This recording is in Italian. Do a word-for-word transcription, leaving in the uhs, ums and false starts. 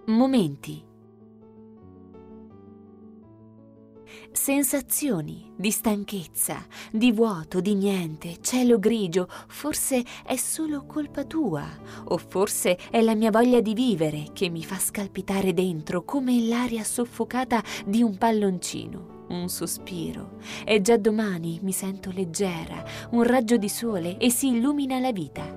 Momenti. Sensazioni di stanchezza, di vuoto, di niente, cielo grigio. Forse è solo colpa tua, o forse è la mia voglia di vivere che mi fa scalpitare dentro come l'aria soffocata di un palloncino. Un sospiro e già domani mi sento leggera, un raggio di sole e si illumina la vita.